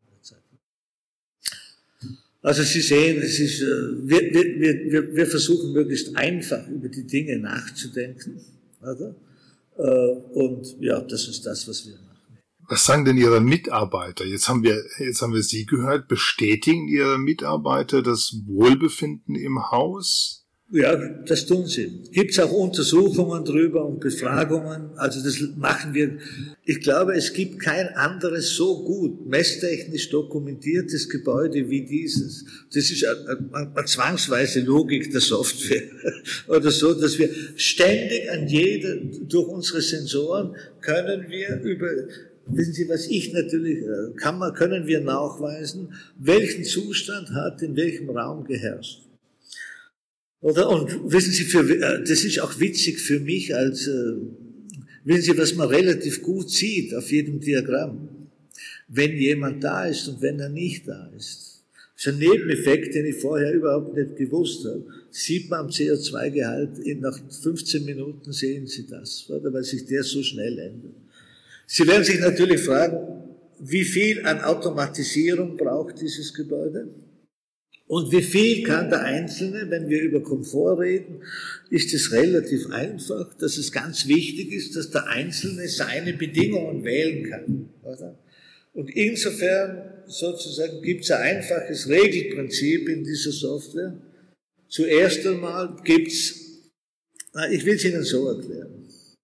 Also Sie sehen, es ist, wir, wir, wir, wir versuchen möglichst einfach über die Dinge nachzudenken, oder? Und ja, das ist das, was wir machen.
Was sagen denn Ihre Mitarbeiter? Jetzt haben wir, jetzt haben wir Sie gehört. Bestätigen Ihre Mitarbeiter das Wohlbefinden im Haus?
Ja, das tun sie. Gibt es auch Untersuchungen drüber und Befragungen? Also das machen wir. Ich glaube, es gibt kein anderes so gut messtechnisch dokumentiertes Gebäude wie dieses. Das ist eine, eine, eine zwangsweise Logik der Software oder so, dass wir ständig an jeder, durch unsere Sensoren können wir über, wissen Sie, was ich natürlich, kann man, können wir nachweisen, welchen Zustand hat in welchem Raum geherrscht. Oder? Und wissen Sie, für, das ist auch witzig für mich als, äh, wissen Sie, was man relativ gut sieht auf jedem Diagramm. Wenn jemand da ist und wenn er nicht da ist. Das ist ein Nebeneffekt, den ich vorher überhaupt nicht gewusst habe. Sieht man am C O zwei Gehalt, nach fünfzehn Minuten sehen Sie das, oder? Weil sich der so schnell ändert. Sie werden sich natürlich fragen, wie viel an Automatisierung braucht dieses Gebäude? Und wie viel kann der Einzelne, wenn wir über Komfort reden, ist es relativ einfach, dass es ganz wichtig ist, dass der Einzelne seine Bedingungen wählen kann. Oder? Und insofern sozusagen gibt es ein einfaches Regelprinzip in dieser Software. Zuerst einmal gibt es, ich will es Ihnen so erklären.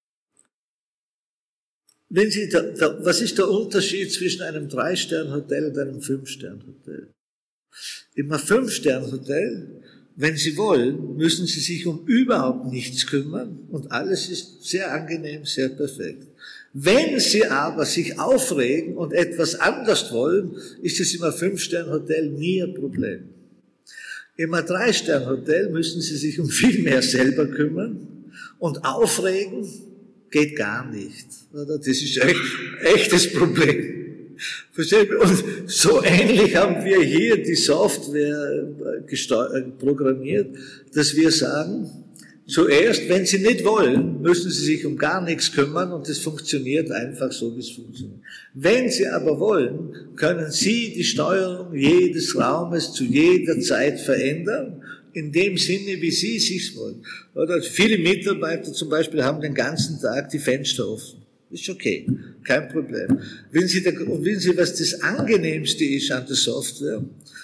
Wenn Sie, da, da, was ist der Unterschied zwischen einem Drei-Stern-Hotel und einem Fünf-Stern-Hotel? Im Fünf-Stern-Hotel, wenn Sie wollen, müssen Sie sich um überhaupt nichts kümmern und alles ist sehr angenehm, sehr perfekt. Wenn Sie aber sich aufregen und etwas anders wollen, ist es im Fünf-Stern-Hotel nie ein Problem. Im Drei-Stern-Hotel müssen Sie sich um viel mehr selber kümmern und aufregen geht gar nicht. Das ist ein echtes Problem. Verstehen Sie? Und so ähnlich haben wir hier die Software programmiert, dass wir sagen, zuerst, wenn Sie nicht wollen, müssen Sie sich um gar nichts kümmern und es funktioniert einfach so, wie es funktioniert. Wenn Sie aber wollen, können Sie die Steuerung jedes Raumes zu jeder Zeit verändern, in dem Sinne, wie Sie es sich wollen. Oder viele Mitarbeiter zum Beispiel haben den ganzen Tag die Fenster offen. Ist okay, kein Problem. Wenn Sie da, und wissen Sie, was das Angenehmste ist an der Software?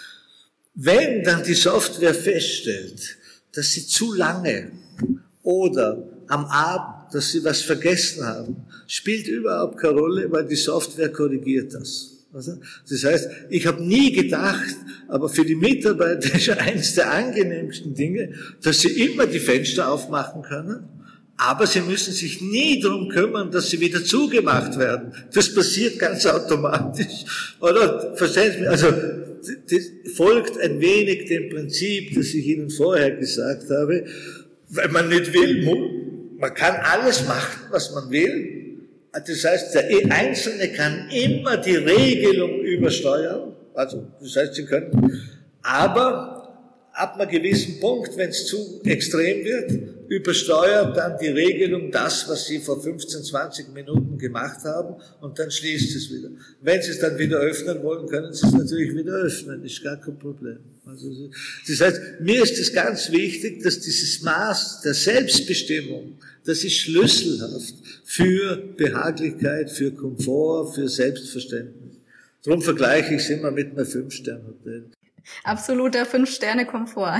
Wenn dann die Software feststellt, dass Sie zu lange oder am Abend, dass Sie was vergessen haben, spielt überhaupt keine Rolle, weil die Software korrigiert das. Das heißt, ich habe nie gedacht, aber für die Mitarbeiter ist eines der angenehmsten Dinge, dass sie immer die Fenster aufmachen können, aber sie müssen sich nie darum kümmern, dass sie wieder zugemacht werden. Das passiert ganz automatisch. Oder, verstehen Sie mich? Also, das folgt ein wenig dem Prinzip, das ich Ihnen vorher gesagt habe. Wenn man nicht will, man kann alles machen, was man will. Das heißt, der Einzelne kann immer die Regelung übersteuern. Also, das heißt, Sie können, aber ab einem gewissen Punkt, wenn es zu extrem wird, übersteuert dann die Regelung das, was Sie vor fünfzehn, zwanzig Minuten gemacht haben, und dann schließt es wieder. Wenn Sie es dann wieder öffnen wollen, können Sie es natürlich wieder öffnen, ist gar kein Problem. Also, das heißt, mir ist es ganz wichtig, dass dieses Maß der Selbstbestimmung, das ist schlüsselhaft für Behaglichkeit, für Komfort, für Selbstverständnis. Darum vergleiche ich es immer mit einem Fünf-Stern-Hotel.
Absoluter Fünf-Sterne-Komfort.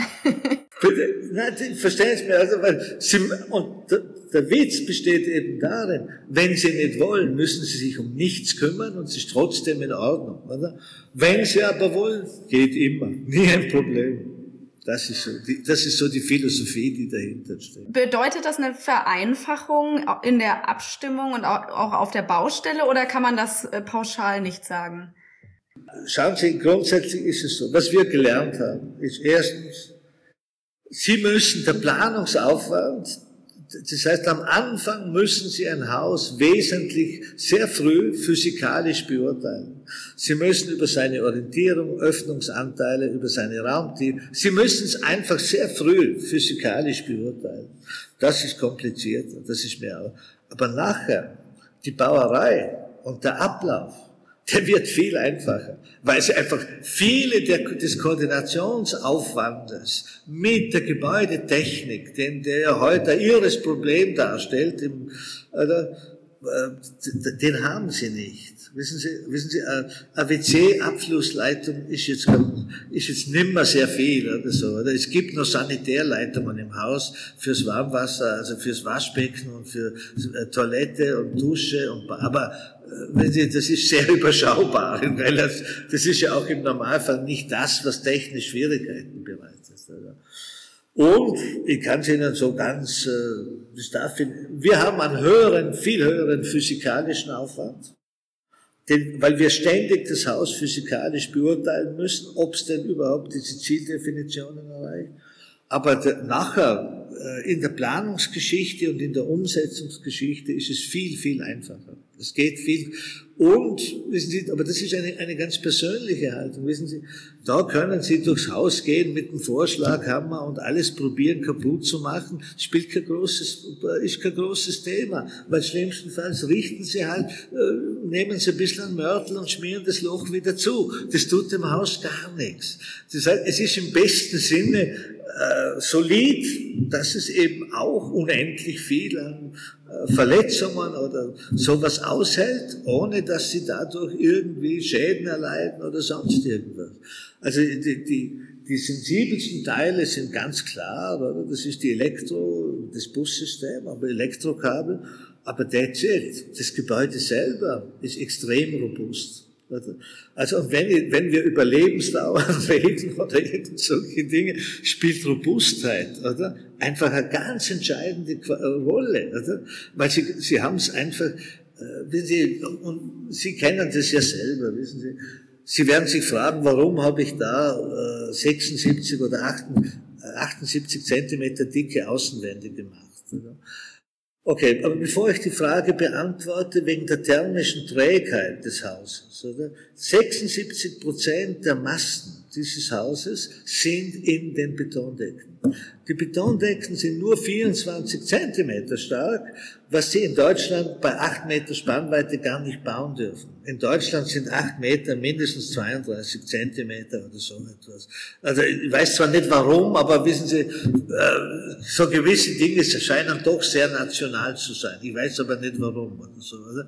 Nein, verstehen Sie mir, also, weil Sie, und der, der Witz besteht eben darin, wenn Sie nicht wollen, müssen Sie sich um nichts kümmern und es ist trotzdem in Ordnung, oder? Wenn Sie aber wollen, geht immer, nie ein Problem. Das ist so die, das ist so die Philosophie, die dahinter steht.
Bedeutet das eine Vereinfachung in der Abstimmung und auch auf der Baustelle, oder kann man das pauschal nicht sagen?
Schauen Sie, grundsätzlich ist es so, was wir gelernt haben, ist erstens, Sie müssen der Planungsaufwand, das heißt, am Anfang müssen Sie ein Haus wesentlich sehr früh physikalisch beurteilen. Sie müssen über seine Orientierung, Öffnungsanteile, über seine Raumtiefe, Sie müssen es einfach sehr früh physikalisch beurteilen. Das ist kompliziert, das ist mehr. Aber nachher, die Bauerei und der Ablauf, der wird viel einfacher, weil sie einfach viele der, des Koordinationsaufwandes mit der Gebäudetechnik, den der ja heute ein irres Problem darstellt, im, oder, den haben sie nicht. Wissen Sie, wissen Sie, eine W C-Abflussleitung ist jetzt, ist jetzt nimmer sehr viel oder so, oder? Es gibt noch Sanitärleitungen im Haus fürs Warmwasser, also fürs Waschbecken und für Toilette und Dusche und, aber, wenn Sie, das ist sehr überschaubar, weil das, das ist ja auch im Normalfall nicht das, was technisch Schwierigkeiten bereitet, oder? Und ich kann es Ihnen so ganz, das darf ich, wir haben einen höheren, viel höheren physikalischen Aufwand, denn, weil wir ständig das Haus physikalisch beurteilen müssen, ob es denn überhaupt diese Zieldefinitionen erreicht. Aber der, nachher in der Planungsgeschichte und in der Umsetzungsgeschichte ist es viel, viel einfacher. Es geht viel. Und, wissen Sie, aber das ist eine, eine ganz persönliche Haltung. Wissen Sie, da können Sie durchs Haus gehen mit dem Vorschlaghammer und alles probieren kaputt zu machen. Spielt kein großes, ist kein großes Thema. Weil schlimmstenfalls richten Sie halt, äh, nehmen Sie ein bisschen einen Mörtel und schmieren das Loch wieder zu. Das tut dem Haus gar nichts. Das heißt, es ist im besten Sinne äh, solid, dass es eben auch unendlich viel an äh, Verletzungen oder sowas aushält, ohne dass sie dadurch irgendwie Schäden erleiden oder sonst irgendwas. Also die, die, die sensibelsten Teile sind ganz klar, oder? Das ist die Elektro, das Bussystem, aber Elektrokabel, aber that's it. Das Gebäude selber ist extrem robust. Also und wenn, wenn wir über Lebensdauer reden oder irgend solche Dinge, spielt Robustheit, oder? Einfach eine ganz entscheidende Rolle, oder? Weil sie, sie haben es einfach, wenn Sie, und Sie kennen das ja selber, wissen Sie, Sie werden sich fragen, warum habe ich da äh, sechsundsiebzig oder achtundsiebzig Zentimeter dicke Außenwände gemacht, oder? Okay, aber bevor ich die Frage beantworte, wegen der thermischen Trägheit des Hauses, oder? sechsundsiebzig Prozent der Massen dieses Hauses sind in den Betondecken. Die Betondecken sind nur vierundzwanzig Zentimeter stark, was sie in Deutschland bei acht Meter Spannweite gar nicht bauen dürfen. In Deutschland sind acht Meter mindestens zweiunddreißig Zentimeter oder so etwas. Also ich weiß zwar nicht warum, aber wissen Sie, so gewisse Dinge scheinen doch sehr national zu sein. Ich weiß aber nicht warum oder so. Oder?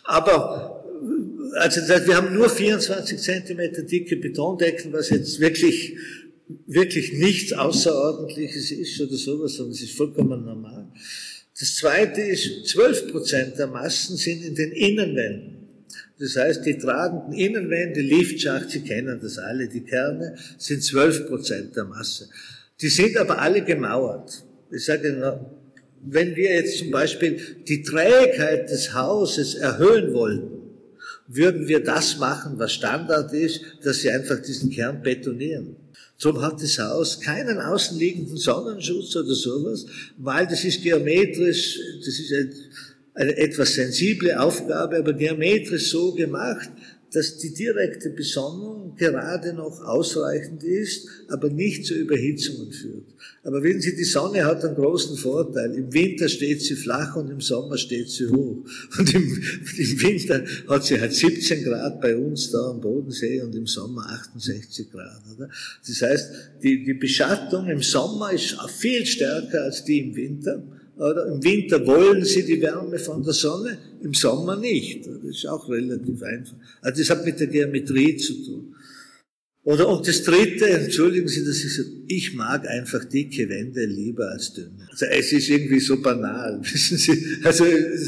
Aber also wir haben nur vierundzwanzig Zentimeter dicke Betondecken, was jetzt wirklich wirklich nichts Außerordentliches ist oder sowas, sondern es ist vollkommen normal. Das Zweite ist, zwölf Prozent der Massen sind in den Innenwänden. Das heißt, die tragenden Innenwände, Liftschacht, Sie kennen das alle, die Kerne, sind zwölf Prozent der Masse. Die sind aber alle gemauert. Ich sage Ihnen, wenn wir jetzt zum Beispiel die Trägheit des Hauses erhöhen wollten, würden wir das machen, was Standard ist, dass Sie einfach diesen Kern betonieren. Darum hat das Haus keinen außenliegenden Sonnenschutz oder sowas, weil das ist geometrisch, das ist eine, eine etwas sensible Aufgabe, aber geometrisch so gemacht, dass die direkte Besonnung gerade noch ausreichend ist, aber nicht zu Überhitzungen führt. Aber wissen Sie, die Sonne hat einen großen Vorteil. Im Winter steht sie flach und im Sommer steht sie hoch. Und im, im Winter hat sie halt siebzehn Grad bei uns da am Bodensee und im Sommer achtundsechzig Grad. Oder? Das heißt, die, die Beschattung im Sommer ist viel stärker als die im Winter. Oder im Winter wollen sie die Wärme von der Sonne, im Sommer nicht. Das ist auch relativ einfach. Also das hat mit der Geometrie zu tun. Oder und das Dritte, entschuldigen Sie, dass ich so, ich mag einfach dicke Wände lieber als dünne. Also es ist irgendwie so banal, wissen Sie. Also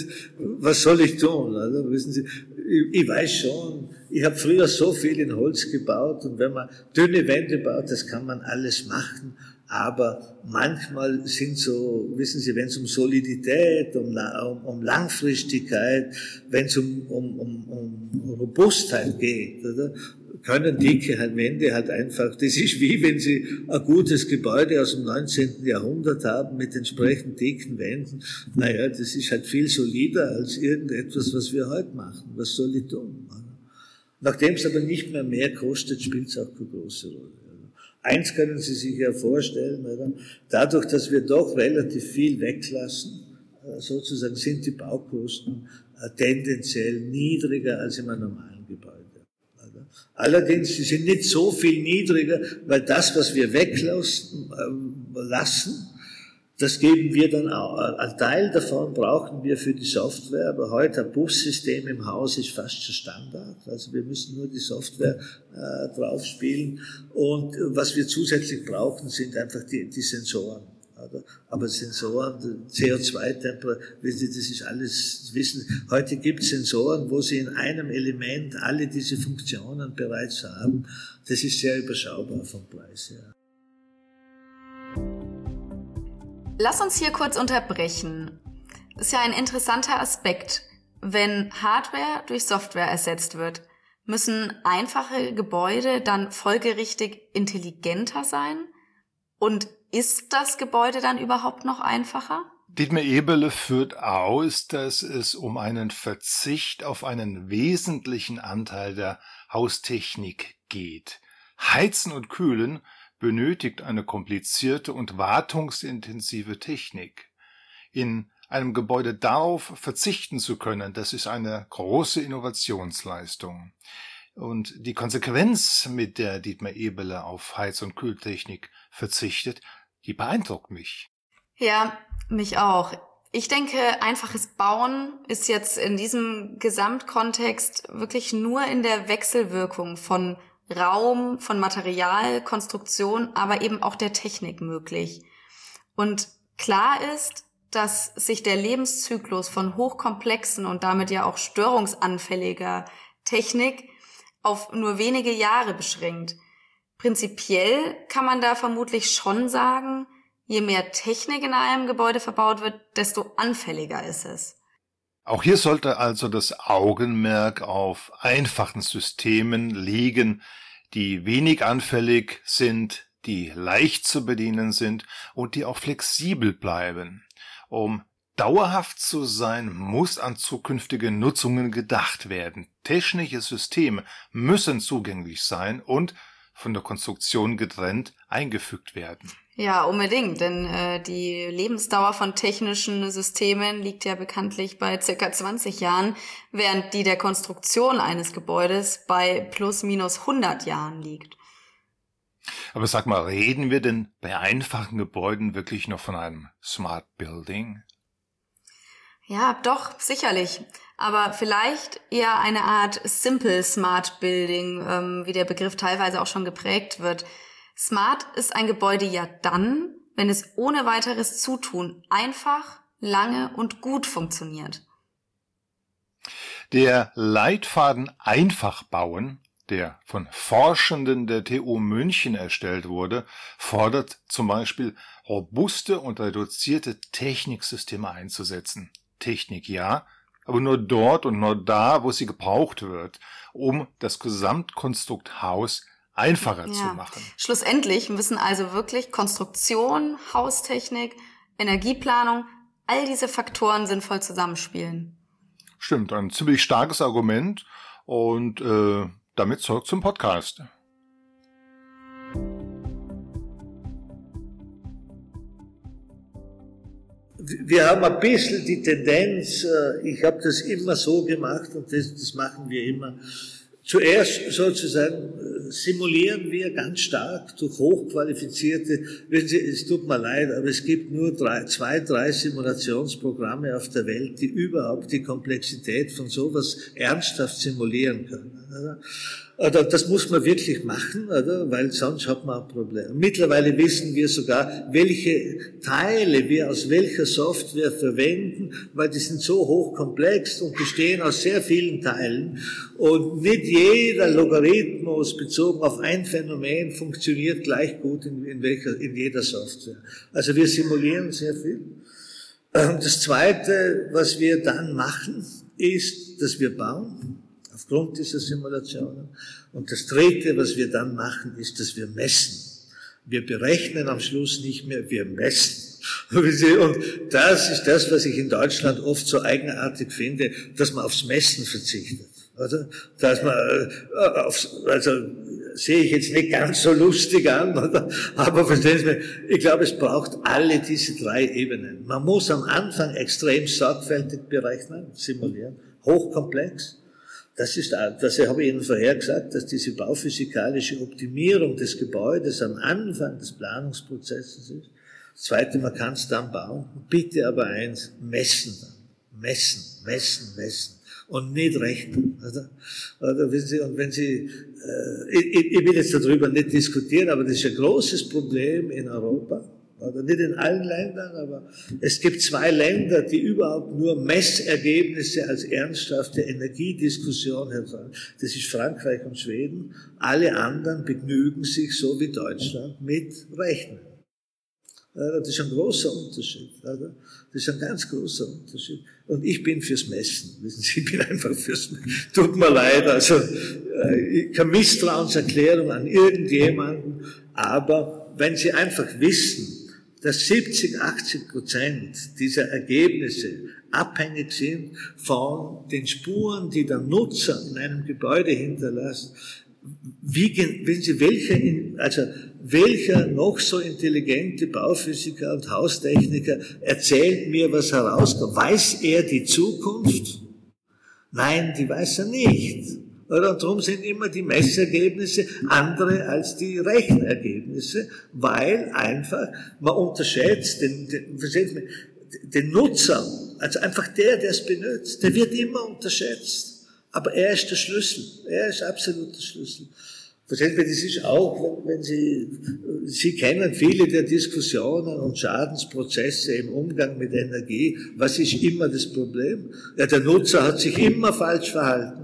was soll ich tun? Also, wissen Sie, ich, ich weiß schon, ich habe früher so viel in Holz gebaut und wenn man dünne Wände baut, das kann man alles machen. Aber manchmal sind so, wissen Sie, wenn es um Solidität, um, um, um Langfristigkeit, wenn es um, um, um, um Robustheit geht, oder, können dicke halt Wände halt einfach, das ist wie wenn Sie ein gutes Gebäude aus dem neunzehnten Jahrhundert haben mit entsprechend dicken Wänden. Naja, das ist halt viel solider als irgendetwas, was wir heute machen. Was soll ich tun? Nachdem es aber nicht mehr mehr kostet, spielt es auch keine große Rolle. Eins können Sie sich ja vorstellen, oder? Dadurch, dass wir doch relativ viel weglassen, sozusagen sind die Baukosten tendenziell niedriger als im normalen Gebäude. Oder? Allerdings, sie sind nicht so viel niedriger, weil das, was wir weglassen, lassen, Das geben wir dann auch. Ein Teil davon brauchen wir für die Software, aber heute ein Bussystem im Haus ist fast schon Standard. Also wir müssen nur die Software äh, draufspielen. Und was wir zusätzlich brauchen, sind einfach die, die Sensoren. Aber Sensoren, C O zwei Temperatur, das ist alles Wissen. Heute gibt es Sensoren, wo Sie in einem Element alle diese Funktionen bereits haben. Das ist sehr überschaubar vom Preis her.
Lass uns hier kurz unterbrechen. Ist ja ein interessanter Aspekt. Wenn Hardware durch Software ersetzt wird, müssen einfache Gebäude dann folgerichtig intelligenter sein? Und ist das Gebäude dann überhaupt noch einfacher?
Dietmar Eberle führt aus, dass es um einen Verzicht auf einen wesentlichen Anteil der Haustechnik geht. Heizen und Kühlen benötigt eine komplizierte und wartungsintensive Technik. In einem Gebäude darauf verzichten zu können, das ist eine große Innovationsleistung. Und die Konsequenz, mit der Dietmar Eberle auf Heiz- und Kühltechnik verzichtet, die beeindruckt mich.
Ja, mich auch. Ich denke, einfaches Bauen ist jetzt in diesem Gesamtkontext wirklich nur in der Wechselwirkung von Raum, von Material, Konstruktion, aber eben auch der Technik möglich. Und klar ist, dass sich der Lebenszyklus von hochkomplexen und damit ja auch störungsanfälliger Technik auf nur wenige Jahre beschränkt. Prinzipiell kann man da vermutlich schon sagen, je mehr Technik in einem Gebäude verbaut wird, desto anfälliger ist es.
Auch hier sollte also das Augenmerk auf einfachen Systemen liegen, die wenig anfällig sind, die leicht zu bedienen sind und die auch flexibel bleiben. Um dauerhaft zu sein, muss an zukünftige Nutzungen gedacht werden. Technische Systeme müssen zugänglich sein und von der Konstruktion getrennt eingefügt werden.
Ja, unbedingt, denn äh, die Lebensdauer von technischen Systemen liegt ja bekanntlich bei circa zwanzig Jahren, während die der Konstruktion eines Gebäudes bei plus minus hundert Jahren liegt.
Aber sag mal, reden wir denn bei einfachen Gebäuden wirklich noch von einem Smart Building?
Ja, doch, sicherlich. Aber vielleicht eher eine Art Simple Smart Building, ähm, wie der Begriff teilweise auch schon geprägt wird. Smart ist ein Gebäude ja dann, wenn es ohne weiteres Zutun einfach, lange und gut funktioniert.
Der Leitfaden Einfach bauen, der von Forschenden der T U München erstellt wurde, fordert zum Beispiel, robuste und reduzierte Techniksysteme einzusetzen. Technik ja, aber nur dort und nur da, wo sie gebraucht wird, um das Gesamtkonstrukt Haus einfacher ja. zu machen.
Schlussendlich müssen also wirklich Konstruktion, Haustechnik, Energieplanung, all diese Faktoren sinnvoll zusammenspielen.
Stimmt, ein ziemlich starkes Argument und äh, damit zurück zum Podcast.
Wir haben ein bisschen die Tendenz, ich habe das immer so gemacht und das, das machen wir immer. Zuerst sozusagen simulieren wir ganz stark durch hochqualifizierte, wenn Sie, es tut mir leid, aber es gibt nur drei, zwei, drei Simulationsprogramme auf der Welt, die überhaupt die Komplexität von sowas ernsthaft simulieren können. Oder? Oder das muss man wirklich machen, oder? Weil sonst hat man ein Problem. Mittlerweile wissen wir sogar, welche Teile wir aus welcher Software verwenden, weil die sind so hochkomplex und bestehen aus sehr vielen Teilen. Und nicht jeder Logarithmus bezogen auf ein Phänomen funktioniert gleich gut in, in, welcher, in jeder Software. Also wir simulieren sehr viel. Das Zweite, was wir dann machen, ist, dass wir bauen. Aufgrund dieser Simulationen. Und das Dritte, was wir dann machen, ist, dass wir messen. Wir berechnen am Schluss nicht mehr, wir messen. Und das ist das, was ich in Deutschland oft so eigenartig finde, dass man aufs Messen verzichtet. Oder? Dass man äh, aufs, also sehe ich jetzt nicht ganz so lustig an, oder? Aber verstehen Sie mich, ich glaube, es braucht alle diese drei Ebenen. Man muss am Anfang extrem sorgfältig berechnen, simulieren, hochkomplex. Das ist, das habe ich Ihnen vorher gesagt, dass diese bauphysikalische Optimierung des Gebäudes am Anfang des Planungsprozesses ist. Das Zweite, man kann es dann bauen. Bitte aber eins, messen dann. Messen, messen, messen. Und nicht rechnen. Oder? Oder wenn Sie, und wenn Sie, äh, ich, ich will jetzt darüber nicht diskutieren, aber das ist ein großes Problem in Europa. Oder nicht in allen Ländern, aber es gibt zwei Länder, die überhaupt nur Messergebnisse als ernsthafte Energiediskussion haben. Das ist Frankreich und Schweden. Alle anderen begnügen sich, so wie Deutschland, mit Rechnen. Das ist ein großer Unterschied. Das ist ein ganz großer Unterschied. Und ich bin fürs Messen. Wissen Sie, ich bin einfach fürs Messen. Tut mir leid. Also, keine Misstrauenserklärung an irgendjemanden. Aber wenn Sie einfach wissen, dass siebzig, achtzig Prozent dieser Ergebnisse abhängig sind von den Spuren, die der Nutzer in einem Gebäude hinterlässt, wie, wenn Sie welcher, also welcher noch so intelligente Bauphysiker und Haustechniker erzählt mir, was herauskommt? Weiß er die Zukunft? Nein, die weiß er nicht. Und darum sind immer die Messergebnisse andere als die Rechenergebnisse, weil einfach man unterschätzt den, den, verstehen Sie, den Nutzer, also einfach der, der es benutzt, der wird immer unterschätzt. Aber er ist der Schlüssel. Er ist absolut der Schlüssel. Verstehen Sie, das ist auch, wenn, wenn Sie, Sie kennen viele der Diskussionen und Schadensprozesse im Umgang mit Energie. Was ist immer das Problem? Ja, der Nutzer hat sich immer falsch verhalten.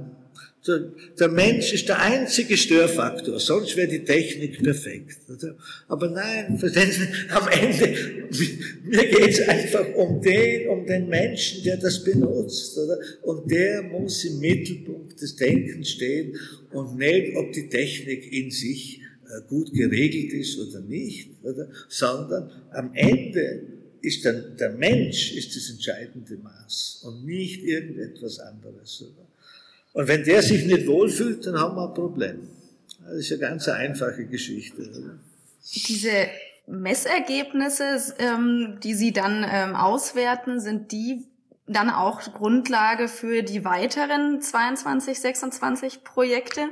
Der Mensch ist der einzige Störfaktor, sonst wäre die Technik perfekt. Aber nein, verstehen Sie, am Ende, mir geht es einfach um den, um den Menschen, der das benutzt. Oder? Und der muss im Mittelpunkt des Denkens stehen und nicht, ob die Technik in sich gut geregelt ist oder nicht, oder? Sondern am Ende ist der, der Mensch ist das entscheidende Maß und nicht irgendetwas anderes. Oder? Und wenn der sich nicht wohlfühlt, dann haben wir ein Problem. Das ist eine ganz einfache Geschichte. Oder?
Diese Messergebnisse, ähm, die Sie dann ähm, auswerten, sind die dann auch Grundlage für die weiteren zweiundzwanzig, sechsundzwanzig Projekte?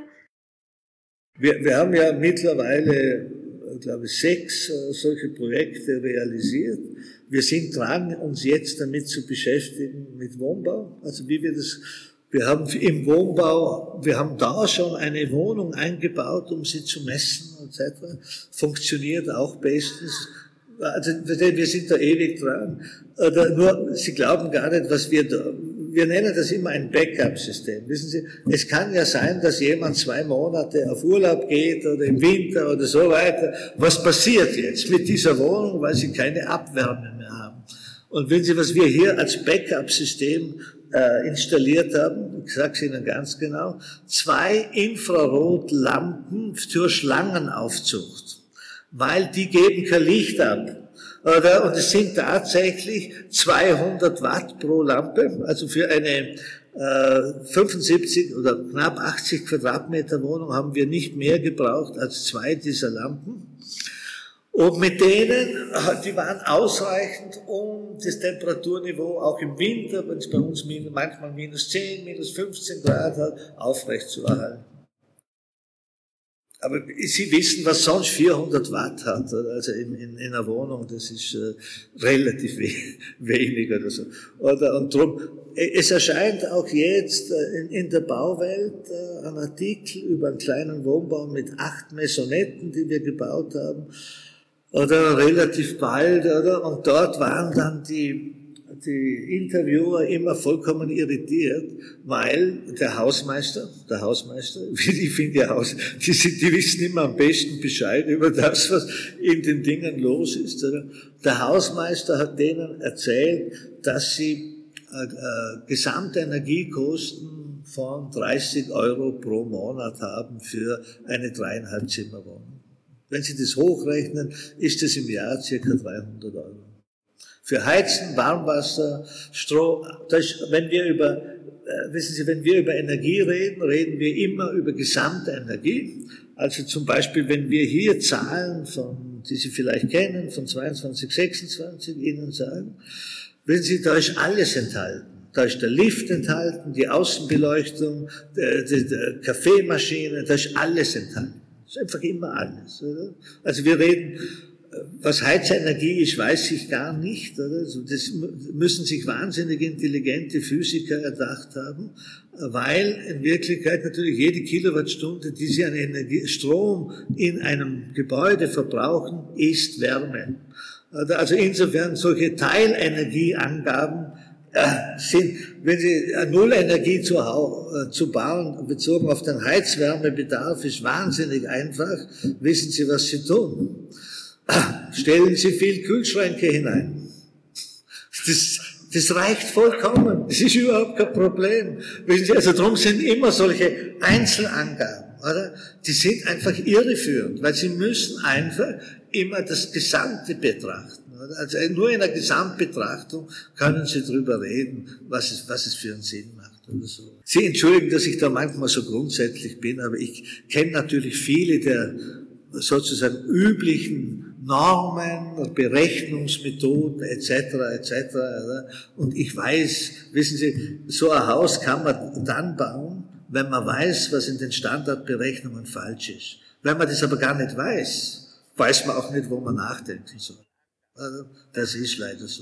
Wir, wir haben ja mittlerweile, glaube ich, sechs äh, solche Projekte realisiert. Wir sind dran, uns jetzt damit zu beschäftigen mit Wohnbau, also wie wir das. Wir haben im Wohnbau, wir haben da schon eine Wohnung eingebaut, um sie zu messen et cetera. Funktioniert auch bestens. Also wir sind da ewig dran. Oder nur, Sie glauben gar nicht, was wir da. Wir nennen das immer ein Backup-System. Wissen Sie, es kann ja sein, dass jemand zwei Monate auf Urlaub geht oder im Winter oder so weiter. Was passiert jetzt mit dieser Wohnung, weil Sie keine Abwärme mehr haben? Und wenn Sie, was wir hier als Backup-System äh, installiert haben, ich sage es Ihnen ganz genau, zwei Infrarotlampen zur Schlangenaufzucht, weil die geben kein Licht ab. Oder? Und es sind tatsächlich zweihundert Watt pro Lampe, also für eine äh, fünfundsiebzig oder knapp achtzig Quadratmeter Wohnung haben wir nicht mehr gebraucht als zwei dieser Lampen. Und mit denen, die waren ausreichend, um das Temperaturniveau auch im Winter, wenn es bei uns manchmal minus zehn, minus fünfzehn Grad hat, aufrechtzuerhalten. Aber Sie wissen, was sonst vierhundert Watt hat, also in, in, in einer Wohnung, das ist äh, relativ we wenig oder so. Oder, und drum, es erscheint auch jetzt äh, in, in der Bauwelt äh, ein Artikel über einen kleinen Wohnbau mit acht Maisonetten, die wir gebaut haben, oder relativ bald, oder? Und dort waren dann die, die Interviewer immer vollkommen irritiert, weil der Hausmeister, der Hausmeister, ich finde ja Haus, die, sind, die wissen immer am besten Bescheid über das, was in den Dingen los ist, oder? Der Hausmeister hat denen erzählt, dass sie äh, äh, Gesamtenergiekosten von dreißig Euro pro Monat haben für eine dreieinhalb Zimmerwohnung. Wenn Sie das hochrechnen, ist es im Jahr circa dreihundert Euro. Für Heizen, Warmwasser, Strom, das ist, wenn wir über, äh, wissen Sie, wenn wir über Energie reden, reden wir immer über gesamte Energie. Also zum Beispiel, wenn wir hier Zahlen von, die Sie vielleicht kennen, von zweiundzwanzig, sechsundzwanzig Ihnen sagen, wissen Sie, da ist alles enthalten. Da ist der Lift enthalten, die Außenbeleuchtung, die, die, die Kaffeemaschine, da ist alles enthalten. Das ist einfach immer alles, oder? Also wir reden, was Heizenergie ist, weiß ich gar nicht. Oder? Also das müssen sich wahnsinnig intelligente Physiker erdacht haben, weil in Wirklichkeit natürlich jede Kilowattstunde, die sie an Energie, Strom in einem Gebäude verbrauchen, ist Wärme. Also insofern solche Teilenergieangaben äh, sind, wenn Sie Nullenergie zu, äh, zu bauen, bezogen auf den Heizwärmebedarf, ist wahnsinnig einfach. Wissen Sie, was Sie tun? Stellen Sie viel Kühlschränke hinein. Das, das reicht vollkommen. Das ist überhaupt kein Problem. Wissen Sie, also darum sind immer solche Einzelangaben, oder? Die sind einfach irreführend, weil Sie müssen einfach immer das Gesamte betrachten. Oder? Also nur in der Gesamtbetrachtung können Sie darüber reden, was es, was es für einen Sinn macht oder so. Sie entschuldigen, dass ich da manchmal so grundsätzlich bin, aber ich kenne natürlich viele der sozusagen üblichen Normen, Berechnungsmethoden et cetera et cetera. Und ich weiß, wissen Sie, so ein Haus kann man dann bauen, wenn man weiß, was in den Standardberechnungen falsch ist. Wenn man das aber gar nicht weiß, weiß man auch nicht, wo man nachdenken soll. Also, das ist leider so.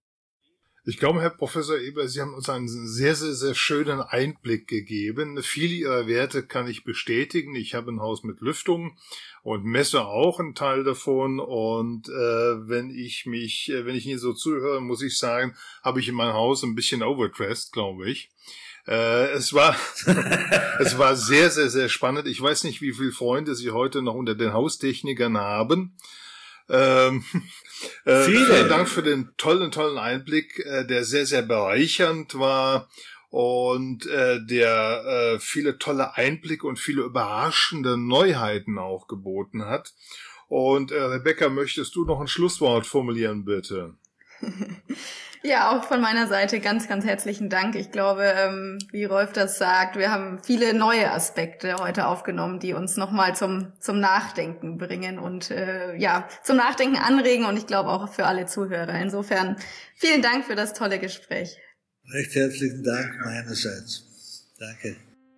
Ich glaube, Herr Professor Eberle, Sie haben uns einen sehr, sehr, sehr schönen Einblick gegeben. Viele Ihrer Werte kann ich bestätigen. Ich habe ein Haus mit Lüftung und messe auch einen Teil davon. Und äh, wenn ich mich, äh, wenn ich Ihnen so zuhöre, muss ich sagen, habe ich in meinem Haus ein bisschen overdressed, glaube ich. Äh, es war, es war sehr, sehr, sehr spannend. Ich weiß nicht, wie viele Freunde Sie heute noch unter den Haustechnikern haben. Ähm, äh, vielen Dank für den tollen, tollen Einblick, äh, der sehr, sehr bereichernd war und äh, der äh, viele tolle Einblicke und viele überraschende Neuheiten auch geboten hat. Und äh, Rebecca, möchtest du noch ein Schlusswort formulieren, bitte?
Ja, auch von meiner Seite ganz, ganz herzlichen Dank. Ich glaube, ähm, wie Rolf das sagt, wir haben viele neue Aspekte heute aufgenommen, die uns nochmal zum zum Nachdenken bringen und äh, ja zum Nachdenken anregen und ich glaube auch für alle Zuhörer. Insofern vielen Dank für das tolle Gespräch.
Recht herzlichen Dank meinerseits. Danke.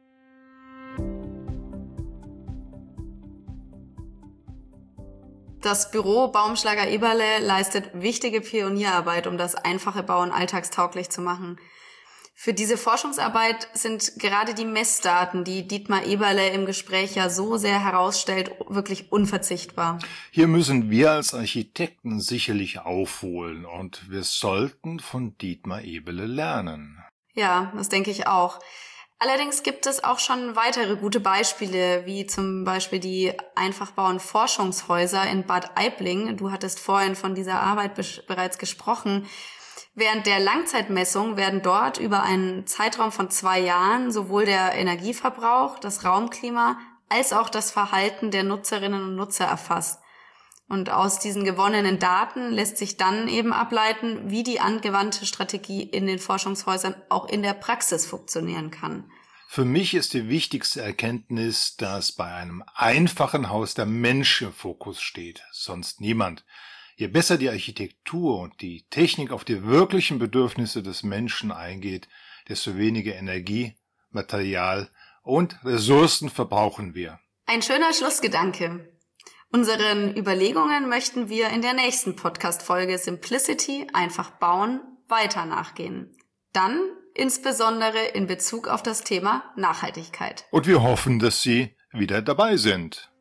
Das Büro Baumschlager Eberle leistet wichtige Pionierarbeit, um das einfache Bauen alltagstauglich zu machen. Für diese Forschungsarbeit sind gerade die Messdaten, die Dietmar Eberle im Gespräch ja so sehr herausstellt, wirklich unverzichtbar.
Hier müssen wir als Architekten sicherlich aufholen und wir sollten von Dietmar Eberle lernen.
Ja, das denke ich auch. Allerdings gibt es auch schon weitere gute Beispiele, wie zum Beispiel die Einfachbauen-Forschungshäuser in Bad Aibling. Du hattest vorhin von dieser Arbeit bereits gesprochen. Während der Langzeitmessung werden dort über einen Zeitraum von zwei Jahren sowohl der Energieverbrauch, das Raumklima als auch das Verhalten der Nutzerinnen und Nutzer erfasst. Und aus diesen gewonnenen Daten lässt sich dann eben ableiten, wie die angewandte Strategie in den Forschungshäusern auch in der Praxis funktionieren kann.
Für mich ist die wichtigste Erkenntnis, dass bei einem einfachen Haus der Mensch im Fokus steht, sonst niemand. Je besser die Architektur und die Technik auf die wirklichen Bedürfnisse des Menschen eingeht, desto weniger Energie, Material und Ressourcen verbrauchen wir.
Ein schöner Schlussgedanke. Unseren Überlegungen möchten wir in der nächsten Podcast-Folge Simplicity, einfach bauen, weiter nachgehen. Dann insbesondere in Bezug auf das Thema Nachhaltigkeit.
Und wir hoffen, dass Sie wieder dabei sind.